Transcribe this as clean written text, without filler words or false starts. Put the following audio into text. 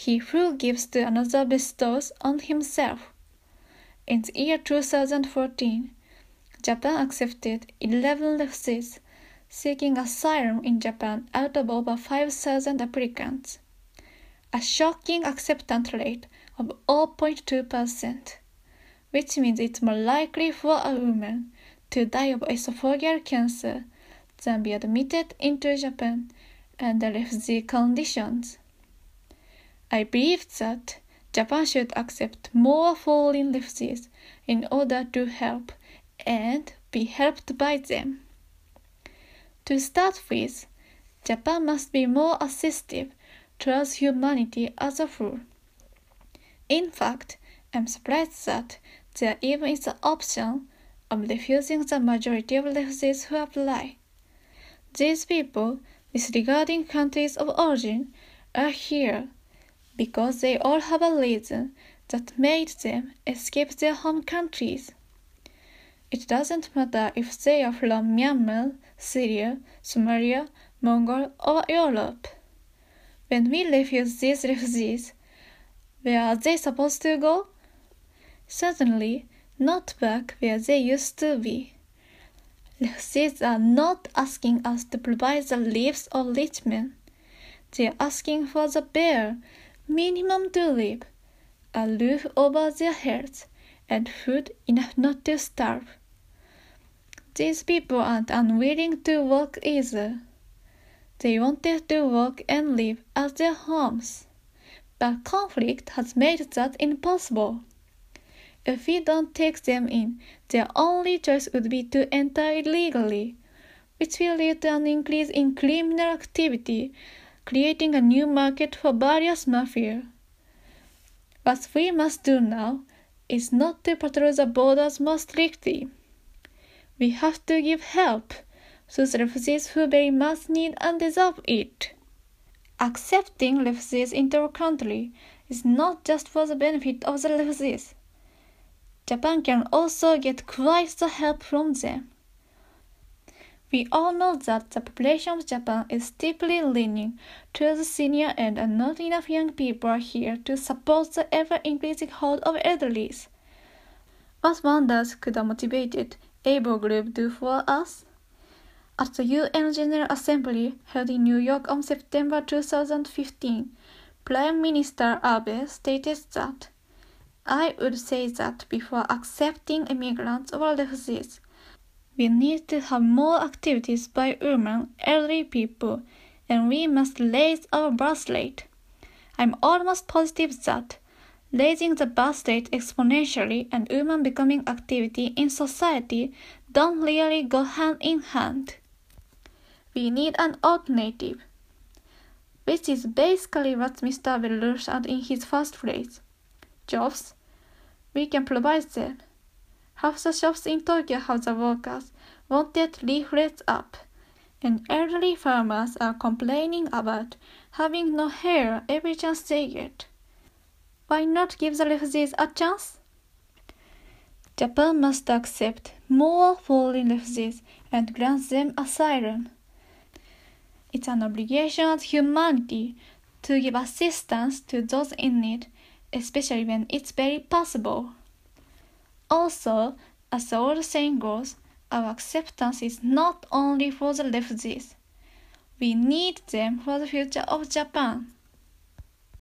He who gives to another bestows on himself. In the year 2014, Japan accepted 11 refugees seeking asylum in Japan out of over 5,000 applicants, a shocking acceptance rate of 0.2%, which means it's more likely for a woman to die of esophageal cancer than be admitted into Japan under refugee conditions. I believe that Japan should accept more foreign refugees in order to help and be helped by them. To start with, Japan must be more assistive towards humanity as a whole. In fact, I'm surprised that there even is the option of refusing the majority of refugees who apply. These people, disregarding countries of origin, are here because they all have a reason that made them escape their home countries. It doesn't matter if they are from Myanmar, Syria, Somalia, Mongolia, or Europe. When we refuse these refugees, where are they supposed to go? Certainly not back where they used to be. Refugees are not asking us to provide the lives of rich men. They are asking for the bare minimum to live, a roof over their heads, and food enough not to starve. These people aren't unwilling to work either. They wanted to work and live at their homes, but conflict has made that impossible. If we don't take them in, their only choice would be to enter illegally, which will lead to an increase in criminal activity, creating a new market for various mafia. What we must do now is not to patrol the borders more strictly. We have to give help to the refugees who very much need and deserve it. Accepting refugees into our country is not just for the benefit of the refugees. Japan can also get quite the help from them. We all know that the population of Japan is steeply leaning towards the senior and not enough young people are here to support the ever-increasing horde of elderlies. What wonders could a motivated, able group do for us? At the UN General Assembly held in New York on September 2015, Prime Minister Abe stated that, "I would say that before accepting immigrants or refugees, we need to have more activities by women, elderly people, and we must raise our birth rate. I'm almost positive that raising the birth rate exponentially and women becoming activity in society don't really go hand in hand. We need an alternative," which is basically what Mr. Abe said in his first phrase. Jobs? We can provide them. Half the shops in Tokyo have the workers wanted leaflets up, and elderly farmers are complaining about having no hair every chance they get. Why not give the refugees a chance? Japan must accept more foreign refugees and grant them asylum. It's an obligation as humanity to give assistance to those in need, especially when it's very possible. Also, as the old saying goes, our acceptance is not only for the refugees. We need them for the future of Japan.